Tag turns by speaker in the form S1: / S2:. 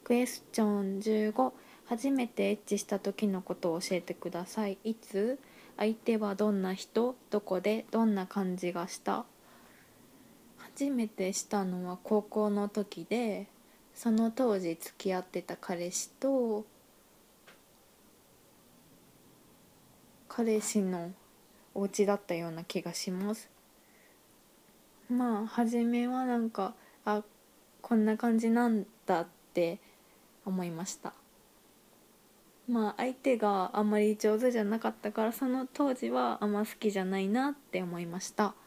S1: クエスチョン15、初めてエッチした時のことを教えてください。いつ、相手はどんな人、どこで、どんな感じがした。初めてしたのは高校の時で、その当時付き合ってた彼氏と、彼氏のお家だったような気がします。まあ初めはなんか、あ、こんな感じなんだって思いました。まあ相手があんまり上手じゃなかったから、その当時はあんま好きじゃないなって思いました。